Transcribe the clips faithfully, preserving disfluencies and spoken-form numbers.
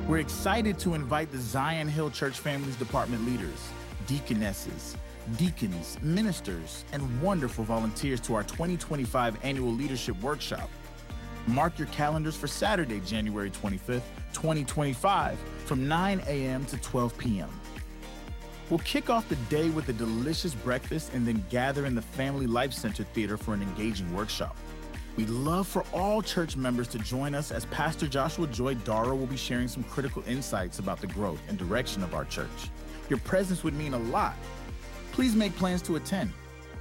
We're excited to invite the Zion Hill Church Families Department leaders, deaconesses, deacons, ministers, and wonderful volunteers to our twenty twenty-five Annual Leadership Workshop. Mark your calendars for Saturday, January twenty-fifth, twenty twenty-five, from nine a.m. to twelve p.m. We'll kick off the day with a delicious breakfast and then gather in the Family Life Center Theater for an engaging workshop. We'd love for all church members to join us as Pastor Joshua Joy Dara will be sharing some critical insights about the growth and direction of our church. Your presence would mean a lot. Please make plans to attend.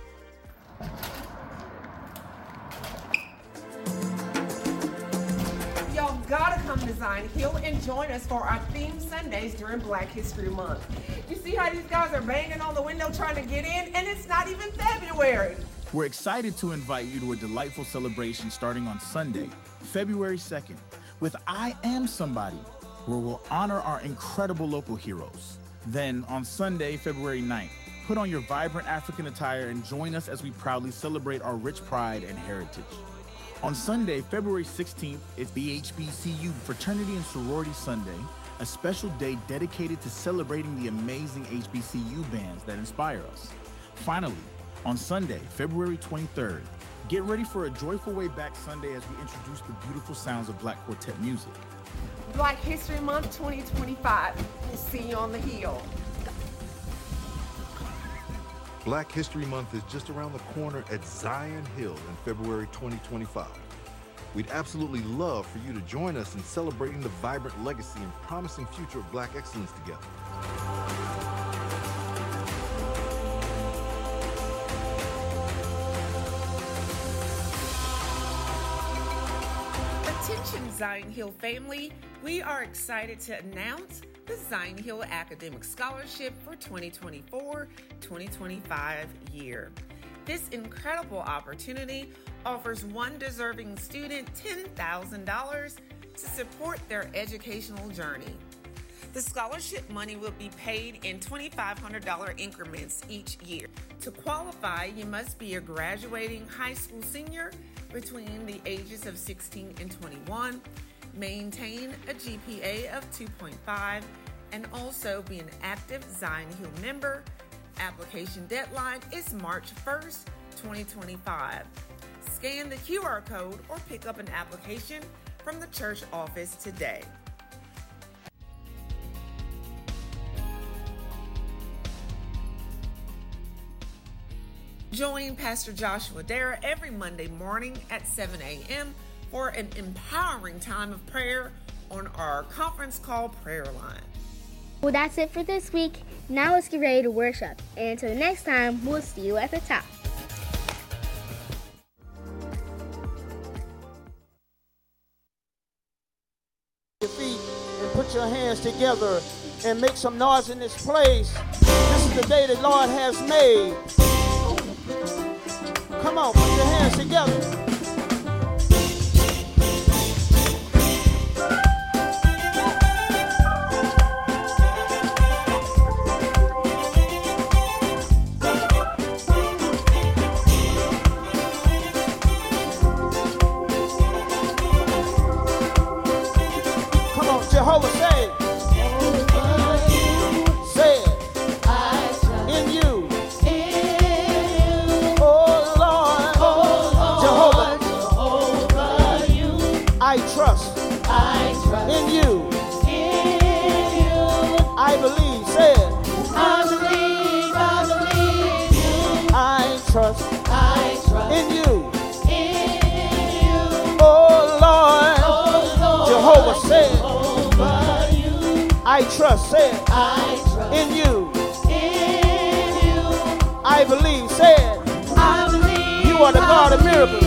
Y'all gotta come to Zion Hill and join us for our theme Sundays during Black History Month. You see how these guys are banging on the window trying to get in, and it's not even February. We're excited to invite you to a delightful celebration starting on Sunday, February second, with I Am Somebody, where we'll honor our incredible local heroes. Then on Sunday, February ninth, put on your vibrant African attire and join us as we proudly celebrate our rich pride and heritage. On Sunday, February sixteenth, it's the H B C U Fraternity and Sorority Sunday, a special day dedicated to celebrating the amazing H B C U bands that inspire us. Finally, on Sunday, February twenty-third, get ready for a joyful way back Sunday as we introduce the beautiful sounds of Black quartet music. Black History Month twenty twenty-five. We'll see you on the Hill. Black History Month is just around the corner at Zion Hill in February twenty twenty-five. We'd absolutely love for you to join us in celebrating the vibrant legacy and promising future of Black excellence together. Attention Zion Hill family, we are excited to announce the Zion Hill Academic Scholarship for twenty twenty-four twenty twenty-five year. This incredible opportunity offers one deserving student ten thousand dollars to support their educational journey. The scholarship money will be paid in two thousand five hundred dollars increments each year. To qualify, you must be a graduating high school senior between the ages of sixteen and twenty-one, maintain a G P A of two point five, and also be an active Zion Hill member. Application deadline is March first, twenty twenty-five. Scan the Q R code or pick up an application from the church office today. Join Pastor Joshua Dara every Monday morning at seven a.m. for an empowering time of prayer on our conference call prayer line. Well, that's it for this week. Now let's get ready to worship. And until next time, we'll see you at the top. Your feet and put your hands together and make some noise in this place. This is the day the Lord has made. Come on, put your hands together. Come on, Jehovah, say it. Say it. In you. I trust, I trust in you. In you. I believe, say it. I believe, I believe you. I trust, I trust in you. In you. Oh Lord, oh, Lord. Jehovah, say it. Jehovah, you. I trust, say it. I trust in you. In you. I believe, say it. I believe. You are the God of miracles.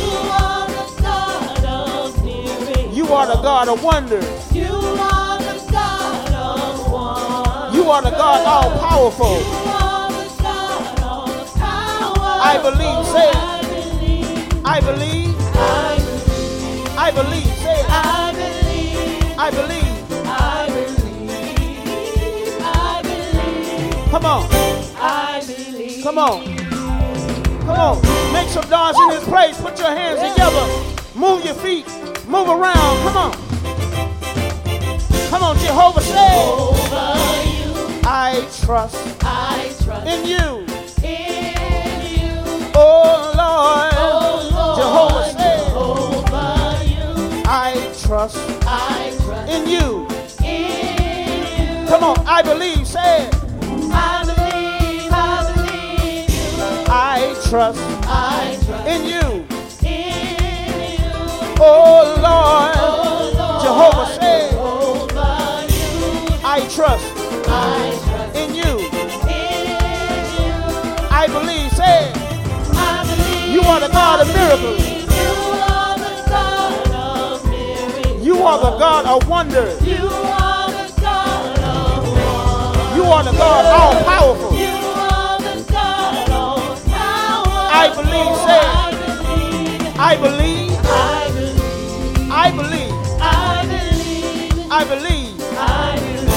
You are the God of wonders. You are the God of wonders. You are the God all powerful. You are the God all powerful. I believe, say it. I believe. I believe. I believe, say it. I believe. I believe. I believe. I believe. Come on. I believe. Come on. Come on. Make some noise in this place. Put your hands together. Move your feet. Move around, come on. Come on, Jehovah, say. Over you. I trust. I trust in you. In you. Oh Lord. Oh Lord. Jehovah, say. Over you. I trust. I trust in you. In you. Come on, I believe, say it. I believe, I believe you. I trust. I trust in you. In you. Oh Lord. Oh Lord. Jehovah, say. Over you. I trust. I trust in you. in you. I believe, say it. I believe. You are the God of miracles. You are the God of miracles. You are the God of wonders. You are the God of wonders. You are the God all powerful. You are the God all powerful. I believe, say it. I believe. I believe. I believe. I believe. I believe. I believe. I believe.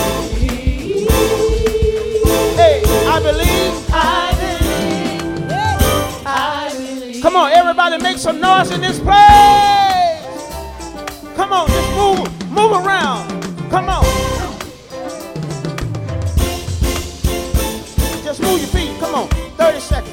Hey, I believe. I believe. I believe. Come on, everybody make some noise in this place. Come on, just move, move around. Come on. Just move your feet. Come on, thirty seconds.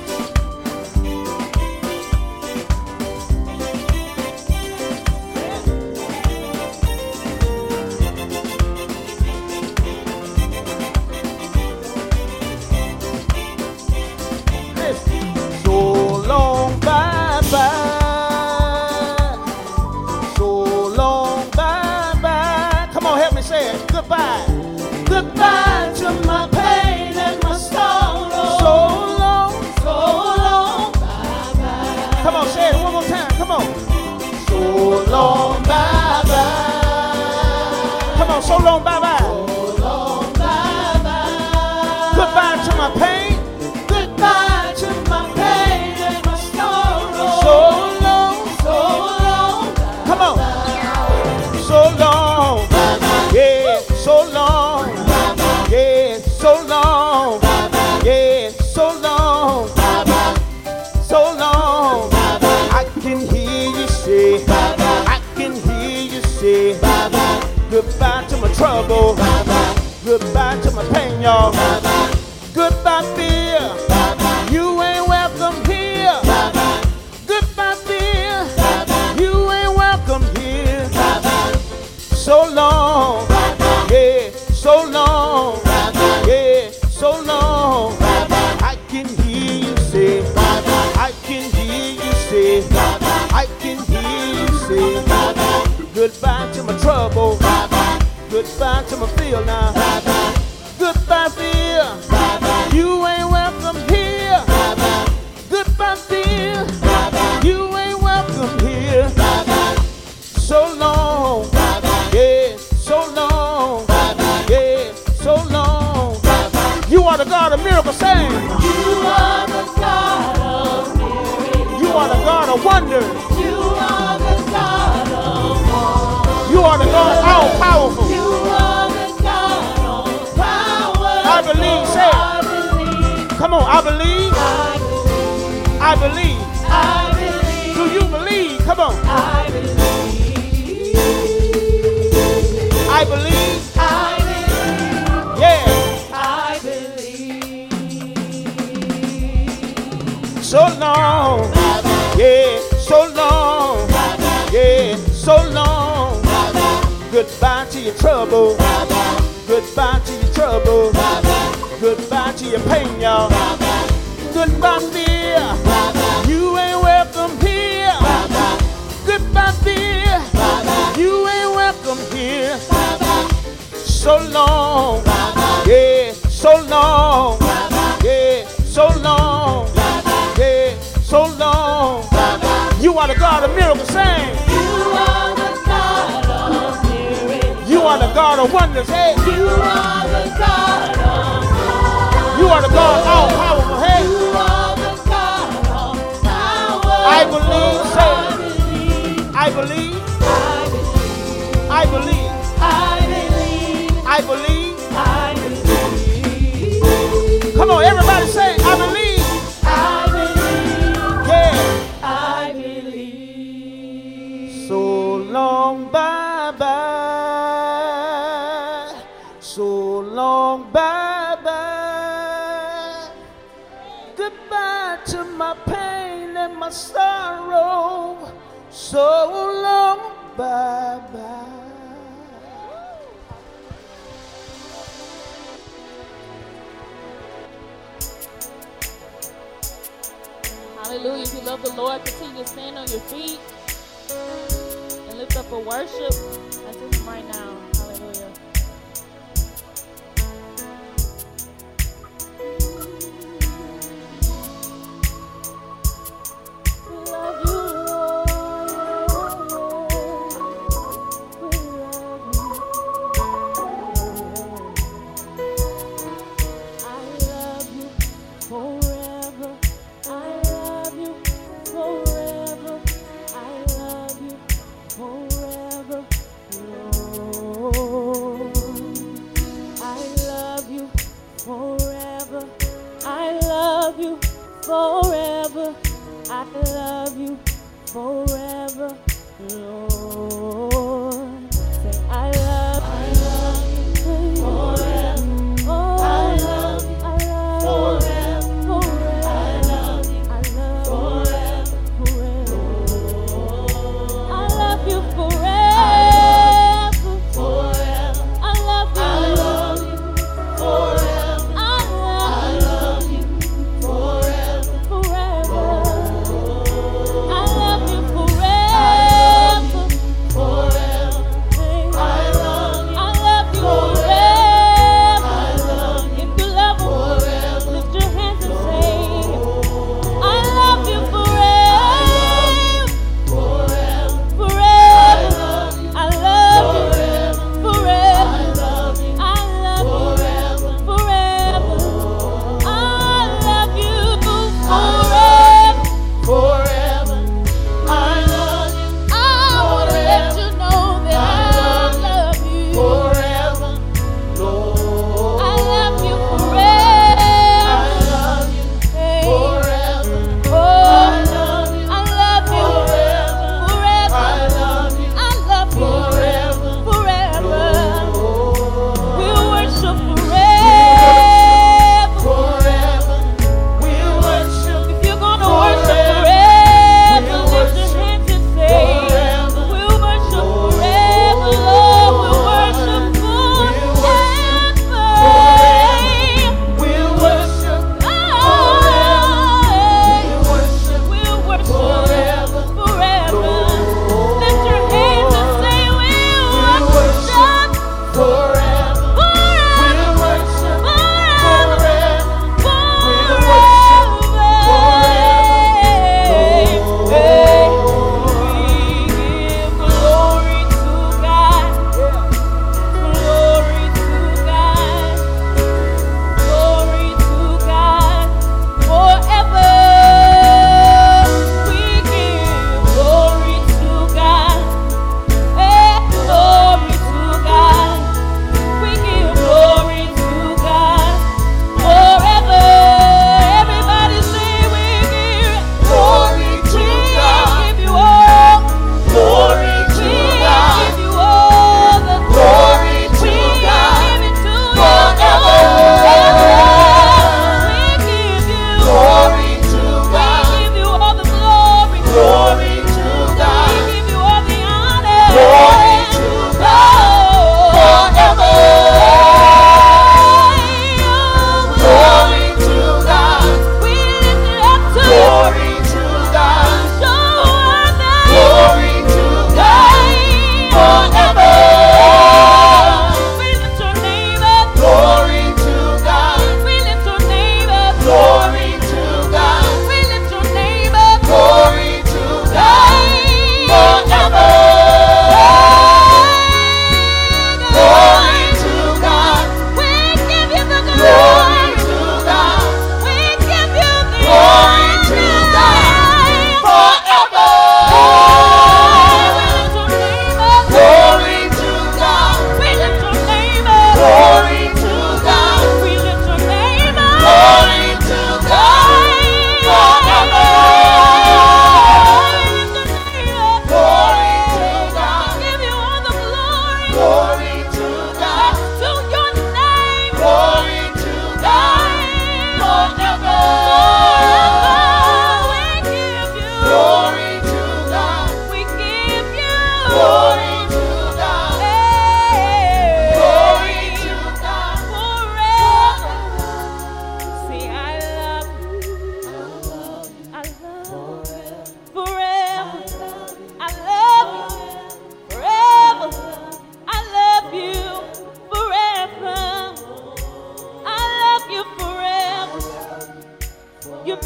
So long, bye bye. So long, bye bye. Come on, help me say it. Goodbye. Goodbye to my pain and my sorrow. So long, So long. Bye bye. come on, say it one more time. Come on. So long, bye bye. Come on, so long, bye bye. So long. Bye bye. Goodbye to my pain. Goodbye to my pain and my sorrow. So long. So long. Come on. So long. Yeah, so long. Yeah, so long. Yeah, so long. So long. I can hear you say. I can hear you say. Goodbye to my trouble. Goodbye to my pain, y'all. Goodbye, fear. You ain't welcome here. Goodbye, fear. You ain't welcome here. So long. Yeah, so long. Yeah, so long. I can hear you say. I can hear you say. I can hear you say. Goodbye to my trouble. Goodbye to my fear now. Goodbye, fear. You ain't welcome here. Goodbye, fear. You ain't welcome here. So long. Yeah, so long. Yeah, so long. You are the God of miracles, saying. You are the God of miracles. You are the God of wonders. You are the God of wonders. You are the God all powerful. You are the God all powerful. I believe, say it. I believe. Come on, I believe. I believe. I believe. I believe. Do you believe? Come on. I believe. I believe. I believe. Yeah. I believe. So long. Yeah, so long. Yeah, so long. Goodbye to your trouble. Goodbye to your trouble. Goodbye to your pain, y'all. Goodbye, fear. You ain't welcome here. Goodbye, fear. You ain't welcome here. So long. Yeah, so long. Yeah, so long. Yeah, so long. You are the God of miracles, saying. You are the God of miracles. You are the God of wonders, hey. You are the God of wonders. You are the God all powerful, hey. You are the God of power. I believe, say. I believe. I believe. I believe. I believe. I believe. I believe. Come on, everybody say, I believe. I believe. Yeah. I believe. So long, bye bye. goodbye to my pain and my sorrow. So long, bye-bye. Hallelujah. If you love the Lord, continue to stand on your feet and lift up a worship. That's it right now. Hallelujah. We love you, Lord. We love you. I love you forever. I love you forever. I love you forever, Lord. I love you forever. I love you forever. I love you forever, Lord. Say, I love, I love you forever. Oh, I love you, I love forever, forever. I love you, I love forever, forever. I love you forever, forever. I love you, I love you forever. I love you forever, forever. I love you forever, forever.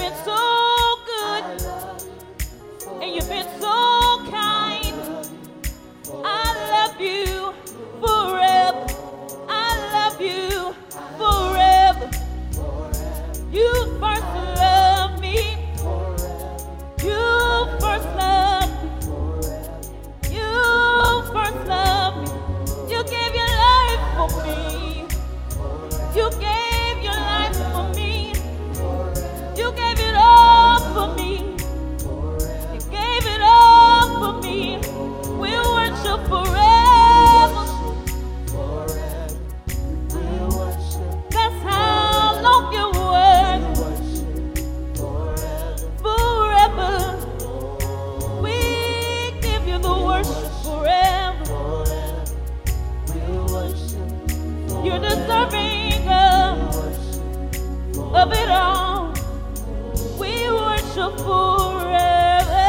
been so good, and you've been so kind. I love you forever. I love you forever. You first loved me. You first loved me. You first loved me. You gave your life for me. You gave your life for me. You gave it all for me. You gave it all for me. We'll worship forever. That's how long you work. Forever. We give you the worship forever. You're deserving of, of it all. We worship forever.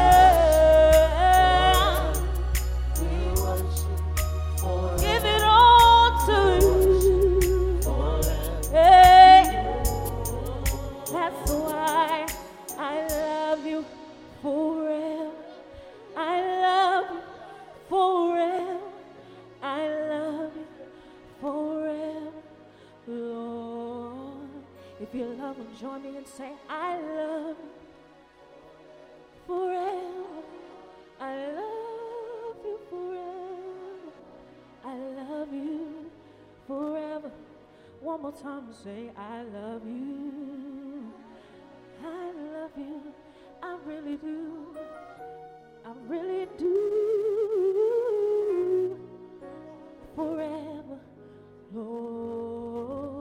Give it all to you. Hey, that's why I love you forever. I love you forever. I love you forever, Lord. If you love him, join me and say, I love you forever. I love you forever. I love you forever. One more time, say, I love you. I love you. I really do. I really do. Forever, Lord.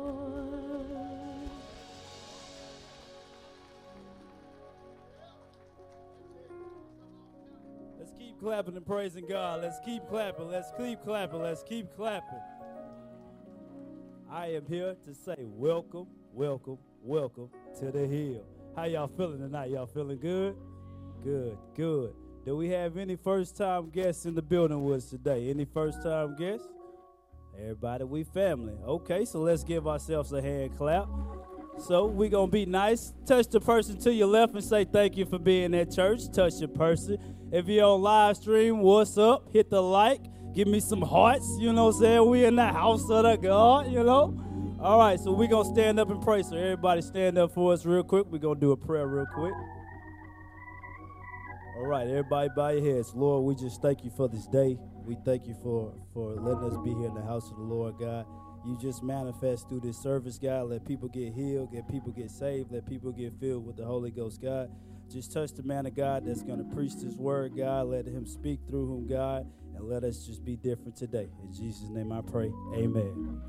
Let's keep clapping and praising God. Let's keep clapping. Let's keep clapping. Let's keep clapping. I am here to say welcome, welcome, welcome to the hill. How y'all feeling tonight? Y'all feeling good? Good, good. Do we have any first-time guests in the building with us today? Any first-time guests? Everybody, we family. Okay, so let's give ourselves a hand clap. So we're going to be nice. Touch the person to your left and say thank you for being at church. Touch your person. If you're on live stream, what's up? Hit the like. Give me some hearts. You know what I'm saying? We in the house of the God, you know? All right, so we're going to stand up and pray. So everybody stand up for us real quick. We're going to do a prayer real quick. All right, everybody bow your heads. Lord, we just thank you for this day. We thank you for, for letting us be here in the house of the Lord, God. You just manifest through this service, God. Let people get healed, let people get saved, let people get filled with the Holy Ghost, God. Just touch the man of God that's going to preach this word, God. Let him speak through him, God, and let us just be different today. In Jesus' name I pray, amen.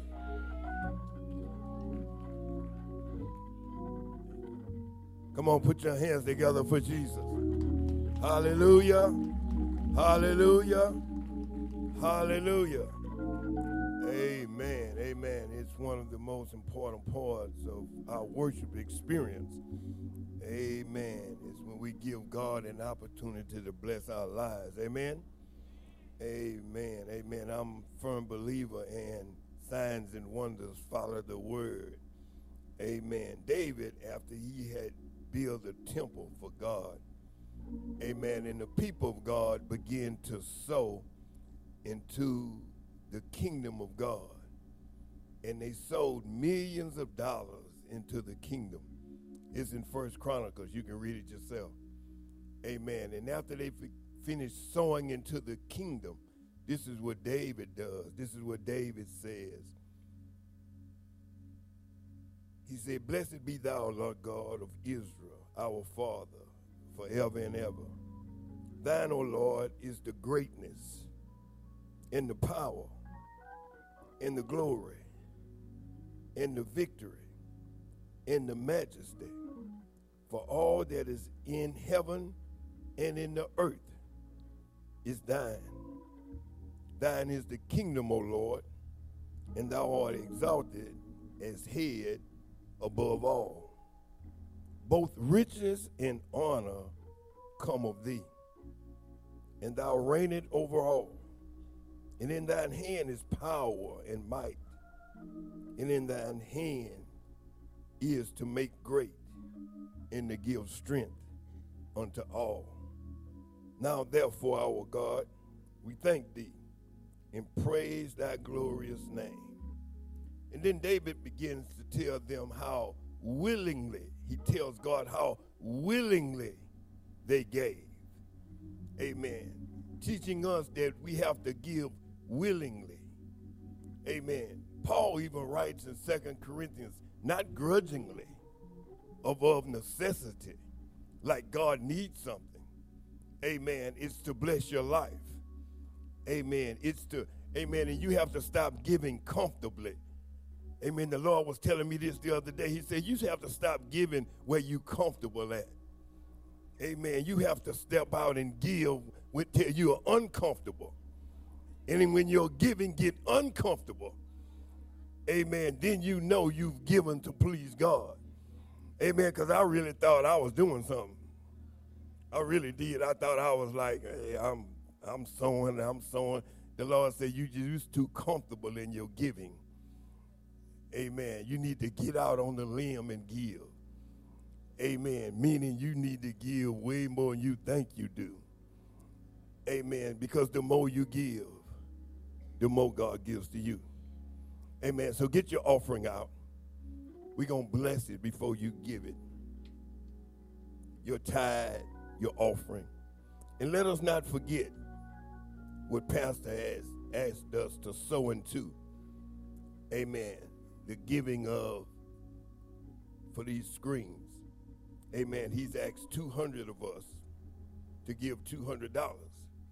Come on, put your hands together for Jesus. Hallelujah. Hallelujah. Hallelujah. Amen. Amen. It's one of the most important parts of our worship experience. Amen. It's when we give God an opportunity to bless our lives. Amen. Amen. Amen. I'm a firm believer in signs and wonders follow the word. Amen. David, after he had built a temple for God, amen, and the people of God began to sow into the kingdom of God. And they sold millions of dollars into the kingdom. It's in First Chronicles. You can read it yourself. Amen. And after they f- finished sowing into the kingdom, this is what David does. This is what David says. He said, "Blessed be thou, Lord God of Israel, our Father, forever and ever. Thine, O Lord, is the greatness and the power and the glory and the victory and the majesty, for all that is in heaven and in the earth is thine. Thine is the kingdom, O Lord, and thou art exalted as head above all. Both riches and honor come of thee, and thou reignest over all. And in thine hand is power and might, and in thine hand is to make great. and to give strength unto all. Now, therefore, our God, we thank thee and praise thy glorious name. And then David begins to tell them how willingly, he tells God how willingly they gave. Amen. Teaching us that we have to give willingly. Amen. Paul even writes in Second Corinthians, not grudgingly, of, of necessity, like God needs something. Amen. It's to bless your life. Amen. It's to, amen, and you have to stop giving comfortably. Amen. The Lord was telling me this the other day. He said, you have to stop giving where you comfortable at. Amen. You have to step out and give until you are uncomfortable. And when your giving get uncomfortable, amen, then you know you've given to please God. Amen, because I really thought I was doing something. I really did. I thought I was like, hey, I'm I'm sowing, I'm sowing. The Lord said, you just too comfortable in your giving. Amen. You need to get out on the limb and give. Amen. Meaning you need to give way more than you think you do. Amen. Because the more you give, the more God gives to you. Amen. So get your offering out. We're going to bless it before you give it. Your tithe, your offering. And let us not forget what Pastor has asked us to sow into. Amen. The giving of, for these screens. Amen. He's asked two hundred of us to give two hundred dollars.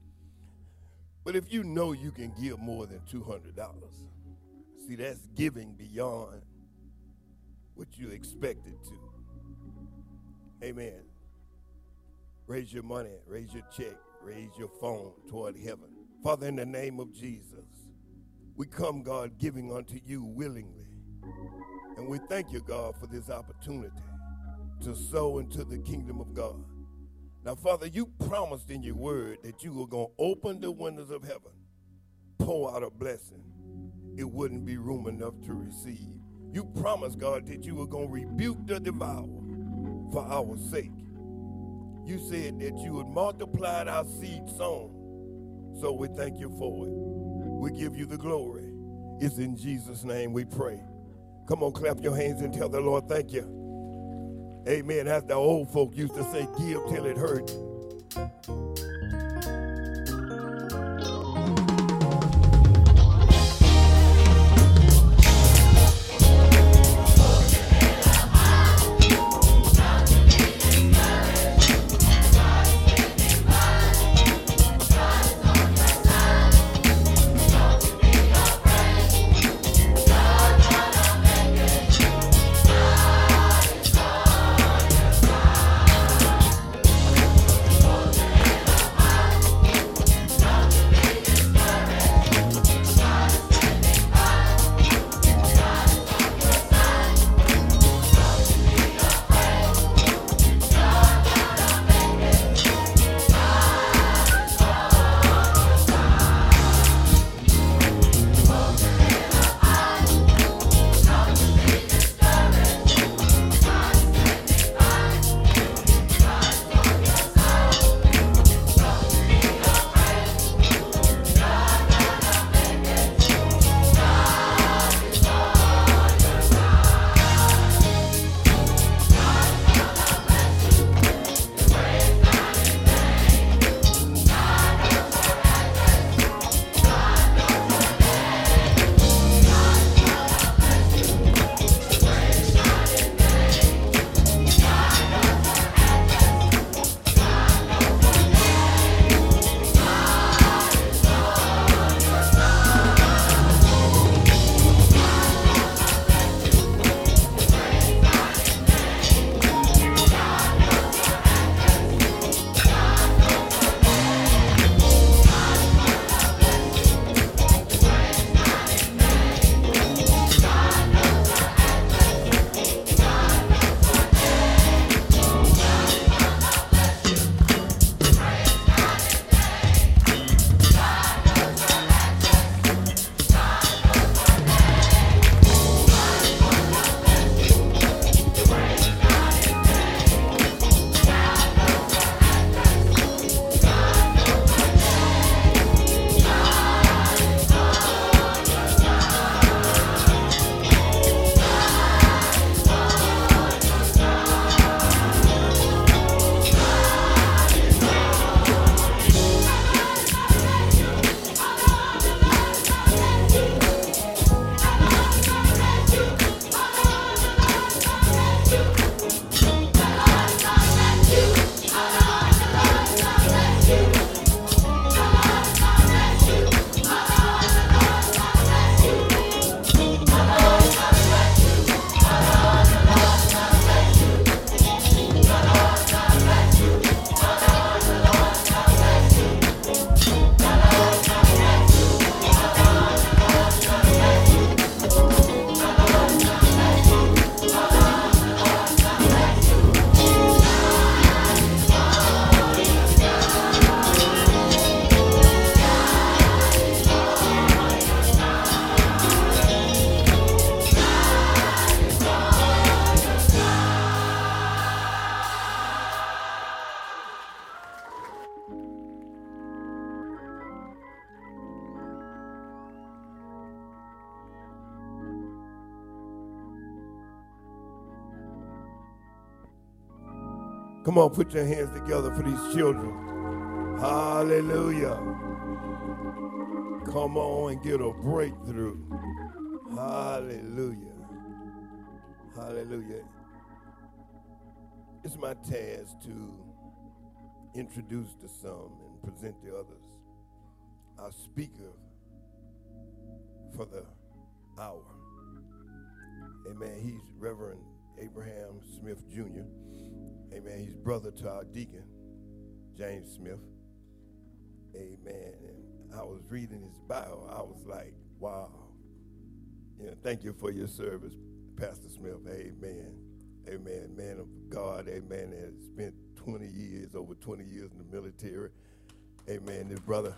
But if you know you can give more than two hundred dollars, see, that's giving beyond what you expected to. Amen. Raise your money, raise your check, raise your phone toward heaven. Father, in the name of Jesus, we come, God, giving unto you willingly. And we thank you, God, for this opportunity to sow into the kingdom of God. Now, Father, you promised in your word that you were going to open the windows of heaven, pour out a blessing. It wouldn't be room enough to receive. You promised, God, that you were going to rebuke the devourer for our sake. You said that you would multiply our seed sown. So we thank you for it. We give you the glory. It's in Jesus' name we pray. Come on, clap your hands and tell the Lord thank you. Amen. As the old folk used to say, give till it hurt. Come on, put your hands together for these children. Hallelujah. Come on and get a breakthrough. Hallelujah. Hallelujah. It's my task to introduce to some and present to others our speaker for the hour. Amen. He's Reverend Abraham Smith Junior Amen. He's brother to our deacon, James Smith. Amen. And I was reading his bio. I was like, wow. You know, thank you for your service, Pastor Smith. Amen. Amen. Man of God. Amen. Has spent twenty years, over twenty years in the military. Amen. This brother.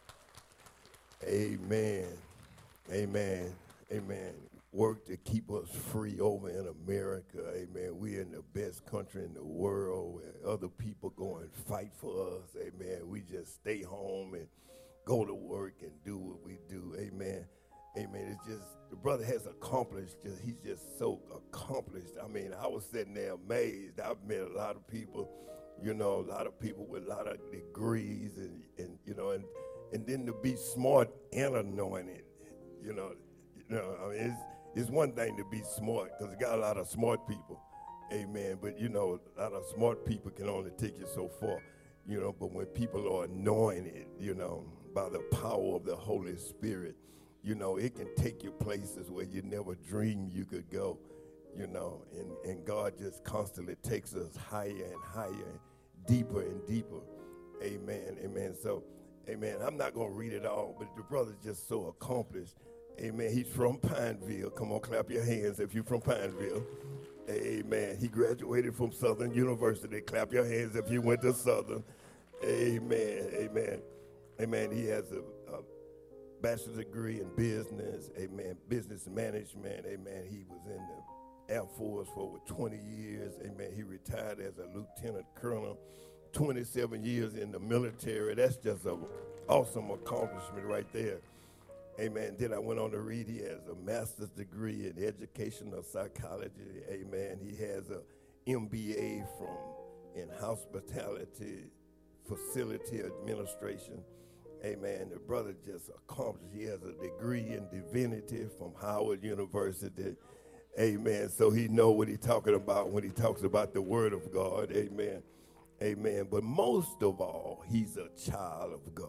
Amen. Amen. Amen. Work to keep us free over in America. Amen. We're in the best country in the world where other people go and fight for us. Amen. We just stay home and go to work and do what we do. Amen. Amen. It's just, the brother has accomplished, just, he's just so accomplished. I mean, I was sitting there amazed. I've met a lot of people, you know, a lot of people with a lot of degrees and, and you know, and, and then to be smart and anointed, you know, you know, I mean, it's, it's one thing to be smart because you got a lot of smart people, amen. But you know, a lot of smart people can only take you so far, you know. But when people are anointed, you know, by the power of the Holy Spirit, you know, it can take you places where you never dreamed you could go, you know. And and God just constantly takes us higher and higher, and deeper and deeper, amen, amen. So, amen. I'm not gonna read it all, but the brother's just so accomplished. Amen. He's from Pineville. Come on, clap your hands if you're from Pineville. Amen. He graduated from Southern University. Clap your hands if you went to Southern. Amen. Amen. Amen. He has a, a bachelor's degree in business. Amen. Business management. Amen. He was in the Air Force for over twenty years. Amen. He retired as a lieutenant colonel. twenty-seven years in the military. That's just an awesome accomplishment right there. Amen. Then I went on to read he has a master's degree in educational psychology. Amen. He has a M B A from in hospitality facility administration. Amen. The brother just accomplished. He has a degree in divinity from Howard University. Amen. So he know what he's talking about when he talks about the word of God. Amen. Amen. But most of all, he's a child of God.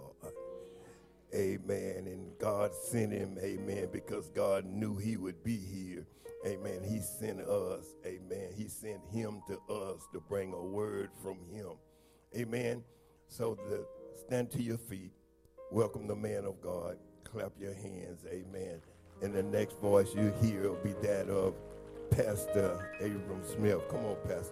Amen. And God sent him, amen, because God knew he would be here. Amen. He sent us, amen. He sent him to us to bring a word from him. Amen. So the, stand to your feet. Welcome the man of God. Clap your hands. Amen. And the next voice you hear will be that of Pastor Abram Smith. Come on, Pastor.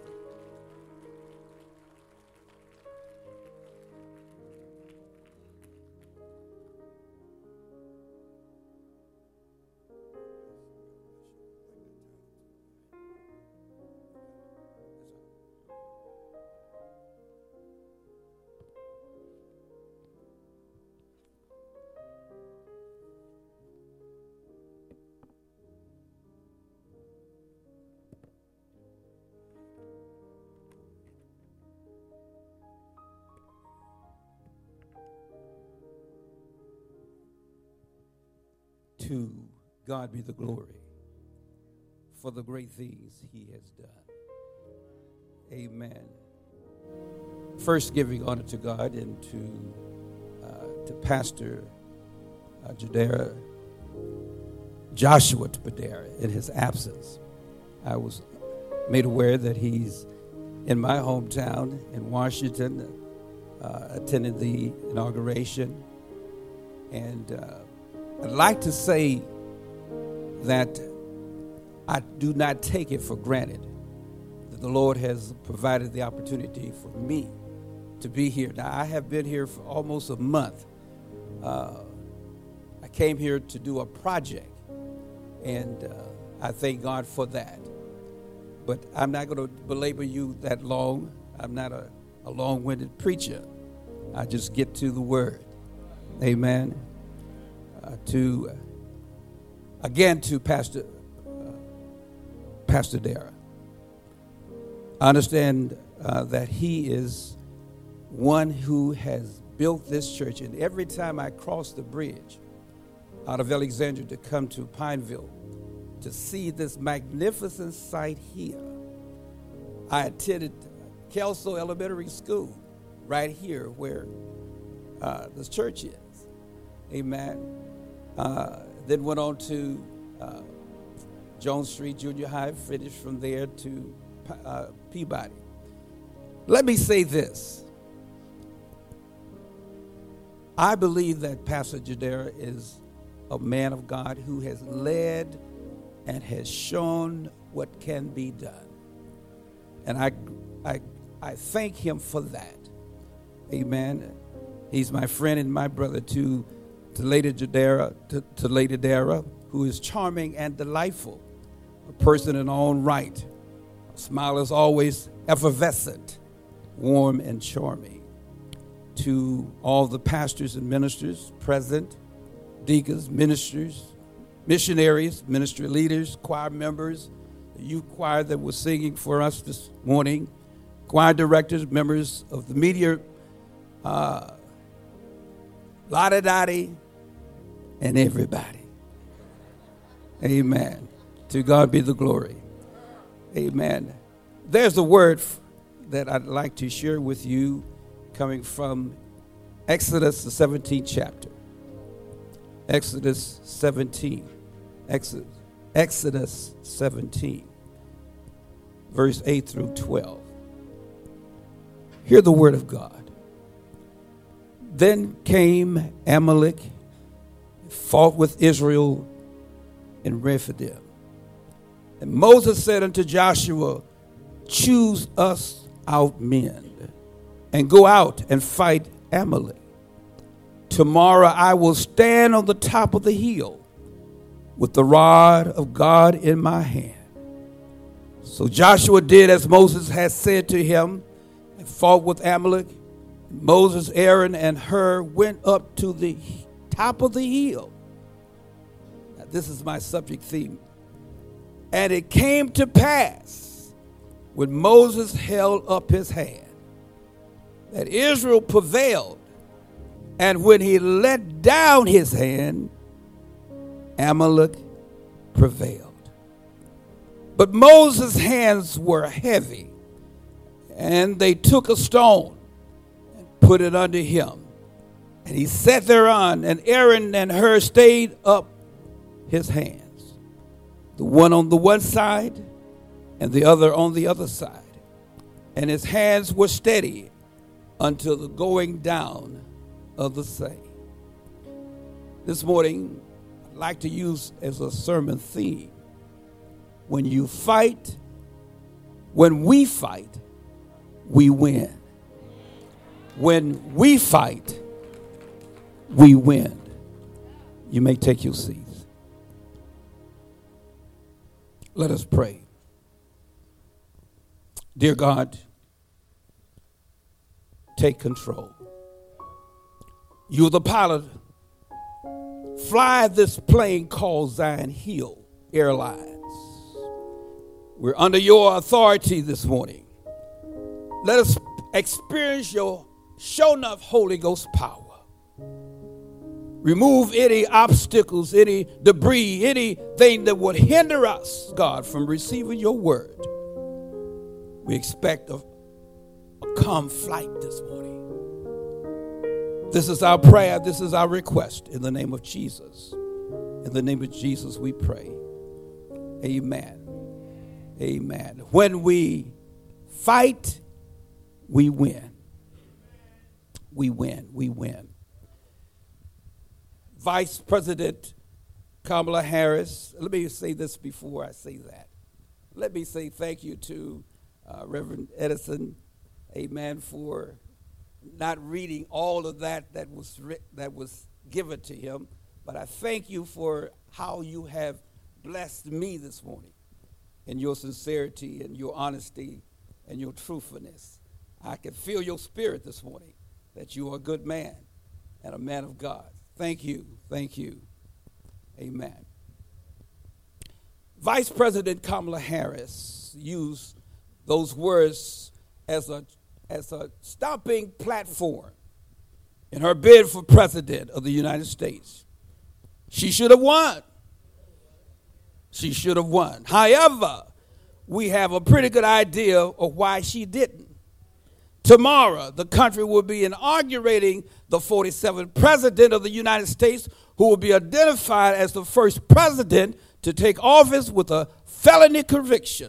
To God be the glory for the great things he has done. Amen. First, giving honor to God and to uh, to Pastor uh, Jadera, Joshua Padera in his absence. I was made aware that he's in my hometown in Washington, uh, attended the inauguration, and uh, I'd like to say that I do not take it for granted that the Lord has provided the opportunity for me to be here. Now, I have been here for almost a month. Uh, I came here to do a project, and uh, I thank God for that. But I'm not going to belabor you that long. I'm not a, a long-winded preacher. I just get to the word. Amen. Uh, to, uh, again, to Pastor, uh, Pastor Dara. I understand uh, that he is one who has built this church. And every time I cross the bridge out of Alexandria to come to Pineville to see this magnificent site here, I attended Kelso Elementary School right here where uh, the church is. Amen. Uh, then went on to uh, Jones Street Junior High, finished from there to uh, Peabody. Let me say this. I believe that Pastor Jadera is a man of God who has led and has shown what can be done. And I, I, I thank him for that. Amen. He's my friend and my brother to, to Lady Jadera, to, to Lady Dara, who is charming and delightful, a person in her own right. Her smile is always effervescent, warm and charming. To all the pastors and ministers present, deacons, ministers, missionaries, ministry leaders, choir members, the youth choir that was singing for us this morning, choir directors, members of the media, uh, Lottie Dottie, and everybody. Amen. To God be the glory. Amen. There's a word that I'd like to share with you coming from Exodus, the seventeenth chapter. Exodus seventeen. Exodus, Exodus seventeen, verse eight through twelve. Hear the word of God. Then came Amalek, fought with Israel in Rephidim. And Moses said unto Joshua, choose us out men, and go out and fight Amalek. Tomorrow I will stand on the top of the hill with the rod of God in my hand. So Joshua did as Moses had said to him and fought with Amalek. Moses, Aaron, and Hur went up to the top of the hill. Now, this is my subject theme. And it came to pass when Moses held up his hand that Israel prevailed, and when he let down his hand, Amalek prevailed. But Moses' hands were heavy, and they took a stone and put it under him, and he sat thereon, and Aaron and Hur stayed up his hands, the one on the one side and the other on the other side, and his hands were steady until the going down of the same. This morning, I'd like to use as a sermon theme, when you fight, when we fight, we win. When we fight, we win. You may take your seats. Let us pray. Dear God, take control. You're the pilot. Fly this plane called Zion Hill Airlines. We're under your authority this morning. Let us experience your show enough Holy Ghost power. Remove any obstacles, any debris, anything that would hinder us, God, from receiving your word. We expect a, a calm flight this morning. This is our prayer. This is our request. In the name of Jesus. In the name of Jesus we pray. Amen. Amen. When we fight, we win. We win. We win. Vice President Kamala Harris, let me say this before I say that. Let me say thank you to uh, Reverend Edison, amen, for not reading all of that that was writ- that was given to him. But I thank you for how you have blessed me this morning in your sincerity and your honesty and your truthfulness. I can feel your spirit this morning that you are a good man and a man of God. Thank you. Thank you. Amen. Vice President Kamala Harris used those words as a, as a stomping platform in her bid for president of the United States. She should have won. She should have won. However, we have a pretty good idea of why she didn't. Tomorrow, the country will be inaugurating the forty-seventh president of the United States, who will be identified as the first president to take office with a felony conviction.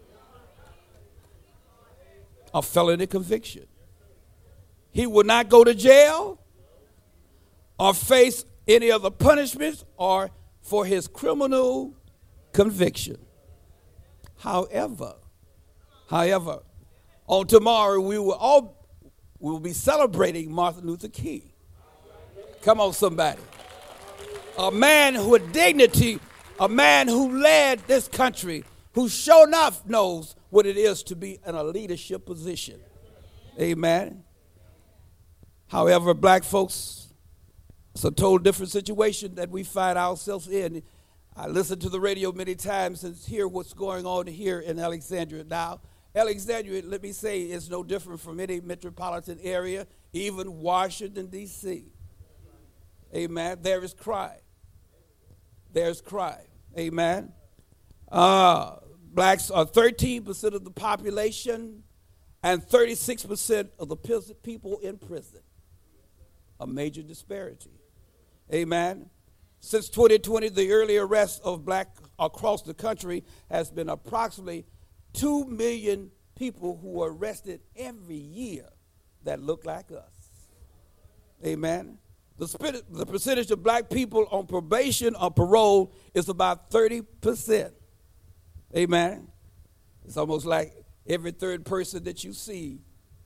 A felony conviction. He will not go to jail or face any other punishments or for his criminal conviction. However, however, on tomorrow we will all we will be celebrating Martin Luther King. Come on, somebody. A man with dignity, a man who led this country, who sure enough knows what it is to be in a leadership position. Amen. However, black folks, it's a total different situation that we find ourselves in. I listen to the radio many times and hear what's going on here in Alexandria. Now, Alexandria, let me say, is no different from any metropolitan area, even Washington, D C Amen. There is crime. There's crime. Amen. Uh, blacks are thirteen percent of the population and thirty-six percent of the people in prison. A major disparity. Amen. Since twenty twenty, the early arrest of black across the country has been approximately two million people who are arrested every year that look like us. Amen. The, spirit, the percentage of black people on probation or parole is about thirty percent. Amen. It's almost like every third person that you see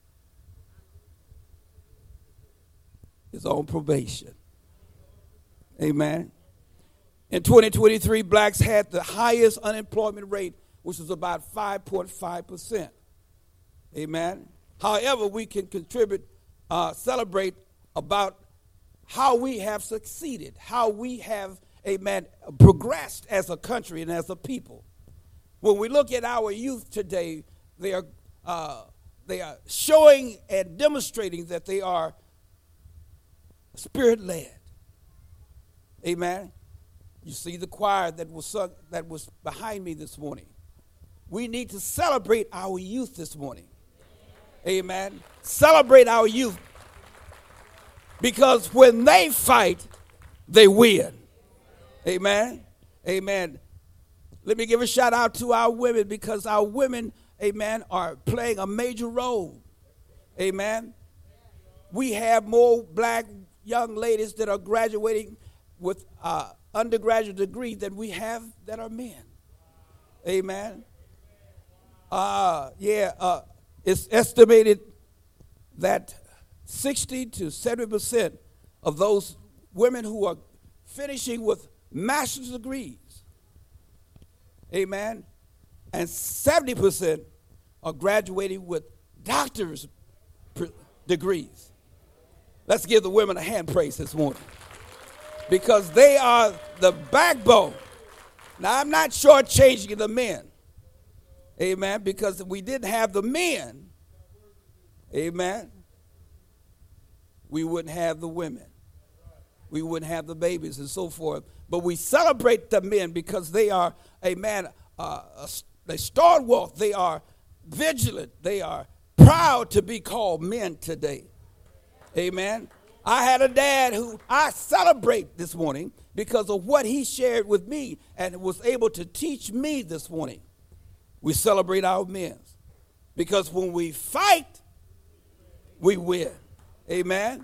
is on probation. Amen. In twenty twenty-three, blacks had the highest unemployment rate, which was about five point five percent. Amen. However, we can contribute, uh, celebrate about how we have succeeded, how we have, amen, progressed as a country and as a people. When we look at our youth today, they are, uh, they are showing and demonstrating that they are spirit-led. Amen. You see the choir that was sung, that was behind me this morning. We need to celebrate our youth this morning. Amen. Celebrate our youth. Because when they fight, they win. Amen. Amen. Let me give a shout out to our women, because our women, amen, are playing a major role. Amen. We have more black young ladies that are graduating with uh, undergraduate degree than we have that are men. Amen. Uh, yeah, uh, it's estimated that sixty to seventy percent of those women who are finishing with master's degrees, amen, and seventy percent are graduating with doctor's degrees. Let's give the women a hand praise this morning, because they are the backbone. Now, I'm not shortchanging the men, amen, because if we didn't have the men, amen, we wouldn't have the women. We wouldn't have the babies and so forth. But we celebrate the men because they are, amen, uh, they stalwart, they are vigilant, they are proud to be called men today. Amen. I had a dad who I celebrate this morning because of what he shared with me and was able to teach me this morning. We celebrate our men because when we fight, we win. Amen.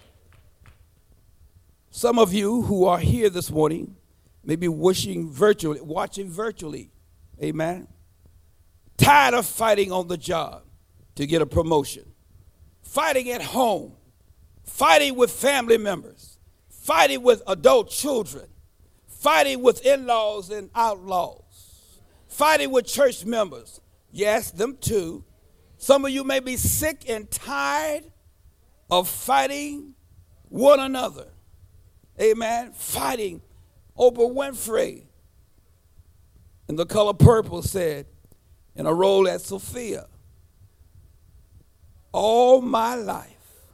Some of you who are here this morning may be wishing virtually, watching virtually. Amen. Tired of fighting on the job to get a promotion. Fighting at home. Fighting with family members. Fighting with adult children. Fighting with in-laws and outlaws. Fighting with church members. Yes, them too. Some of you may be sick and tired of fighting one another. Amen. Fighting. Oprah Winfrey in The Color Purple said in a role as Sophia, all my life,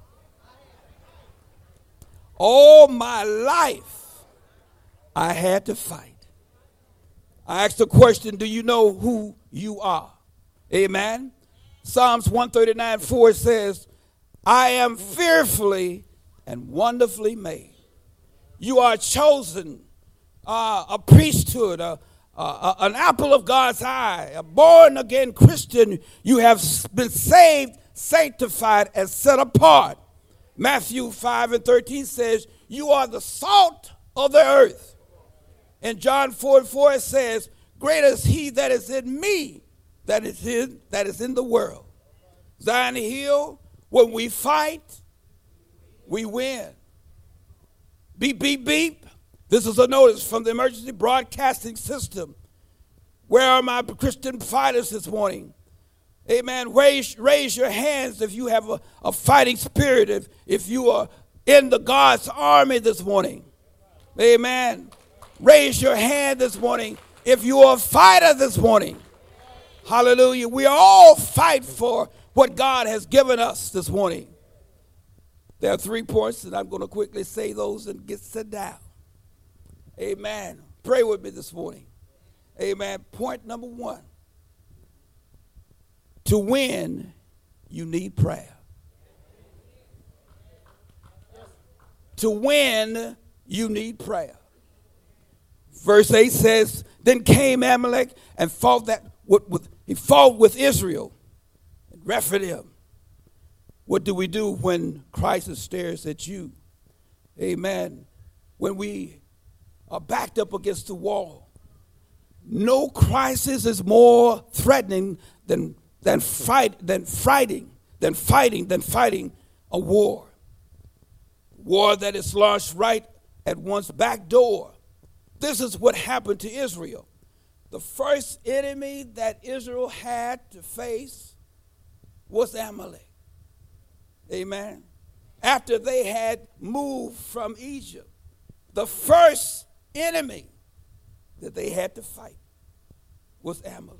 all my life, I had to fight. I asked the question, do you know who you are? Amen. Psalms one thirty-nine four says, I am fearfully and wonderfully made. You are chosen, uh, a priesthood, a, a, a, an apple of God's eye, a born again Christian. You have been saved, sanctified, and set apart. Matthew five and thirteen says, you are the salt of the earth. And John four and four says, greater is he that is in me that is in, that is in the world. Zion Hill, when we fight, we win. Beep, beep, beep. This is a notice from the emergency broadcasting system. Where are my Christian fighters this morning? Amen. Raise, raise your hands if you have a, a fighting spirit, if, if you are in the God's army this morning. Amen. Raise your hand this morning if you are a fighter this morning. Hallelujah. We are all fight for what God has given us this morning. There are three points, and I'm going to quickly say those and get sit down. Amen. Pray with me this morning. Amen. Point number one. To win, you need prayer. To win, you need prayer. Verse eight says, then came Amalek and fought that with, with he fought with Israel and Rephidim. What do we do when crisis stares at you? Amen. When we are backed up against the wall. No crisis is more threatening than than fight than fighting than fighting than fighting a war. War that is launched right at one's back door. This is what happened to Israel. The first enemy that Israel had to face was Amalek. Amen. After they had moved from Egypt, the first enemy that they had to fight was Amalek.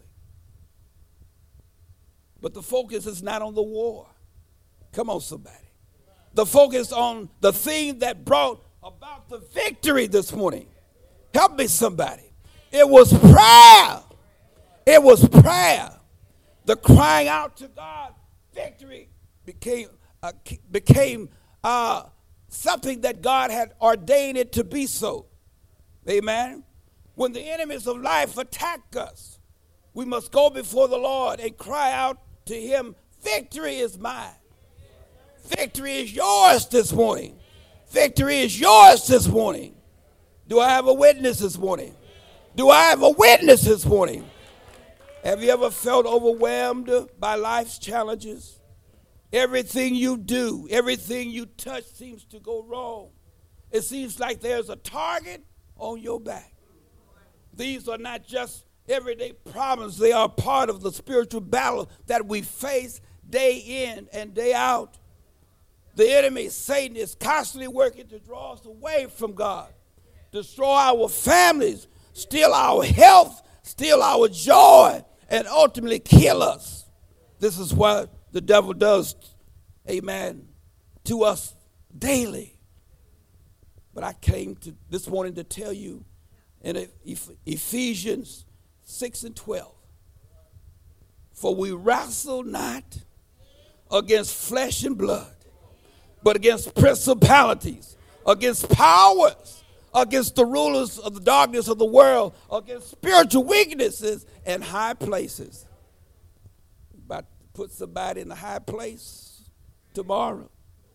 But the focus is not on the war. Come on, somebody. The focus on the thing that brought about the victory this morning. Help me, somebody. It was prayer. It was prayer. The crying out to God, victory became uh, became uh, something that God had ordained it to be so. Amen. When the enemies of life attack us, we must go before the Lord and cry out to him, victory is mine. Victory is yours this morning. Victory is yours this morning. Do I have a witness this morning? Do I have a witness this morning? Have you ever felt overwhelmed by life's challenges? Everything you do, everything you touch seems to go wrong. It seems like there's a target on your back. These are not just everyday problems. They are part of the spiritual battle that we face day in and day out. The enemy, Satan, is constantly working to draw us away from God, destroy our families, steal our health, steal our joy, and ultimately kill us. This is what the devil does, amen, to us daily. But I came to this morning to tell you in Ephesians six and twelve, for we wrestle not against flesh and blood, but against principalities, against powers, against the rulers of the darkness of the world, against spiritual weaknesses and high places. About to put somebody in a high place tomorrow.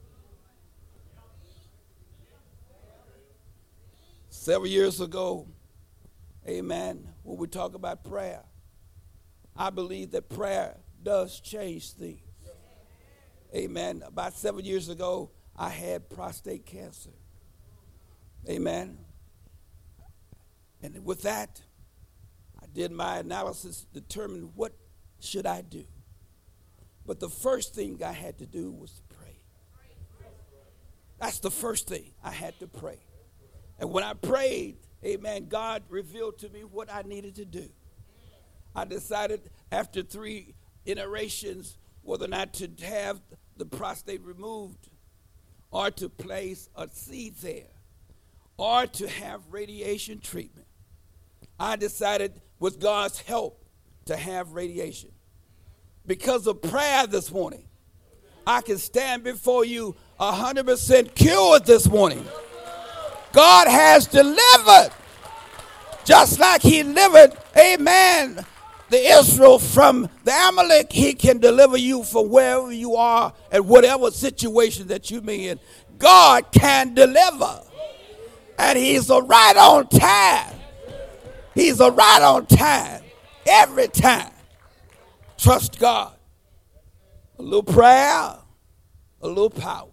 Several years ago, amen, when we talk about prayer, I believe that prayer does change things. Amen. About seven years ago, I had prostate cancer. Amen. And with that, I did my analysis, determined what should I do. But the first thing I had to do was to pray. That's the first thing. I had to pray. And when I prayed, amen, God revealed to me what I needed to do. I decided after three iterations whether or not to have the prostate removed or to place a seed there or to have radiation treatment. I decided with God's help to have radiation. Because of prayer this morning, I can stand before you one hundred percent cured this morning. God has delivered, just like he delivered, amen, the Israel from the Amalek. He can deliver you from wherever you are and whatever situation that you're in. God can deliver. And he's a right on time. He's a right on time. Every time. Trust God. A little prayer, a little power.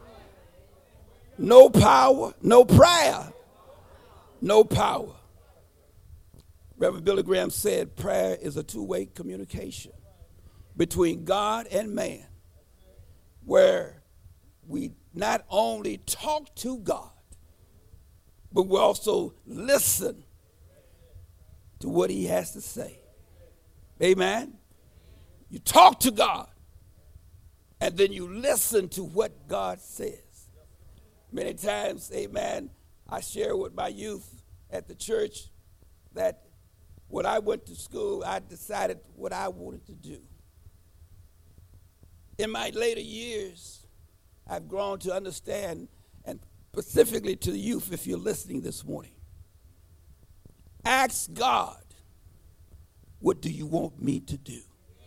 No power, no prayer, no power. Reverend Billy Graham said prayer is a two-way communication between God and man, where we not only talk to God, but we also listen to what he has to say. Amen? You talk to God, and then you listen to what God says. Many times, amen, I share with my youth at the church that when I went to school, I decided what I wanted to do. In my later years, I've grown to understand, and specifically to the youth, if you're listening this morning, ask God, what do you want me to do?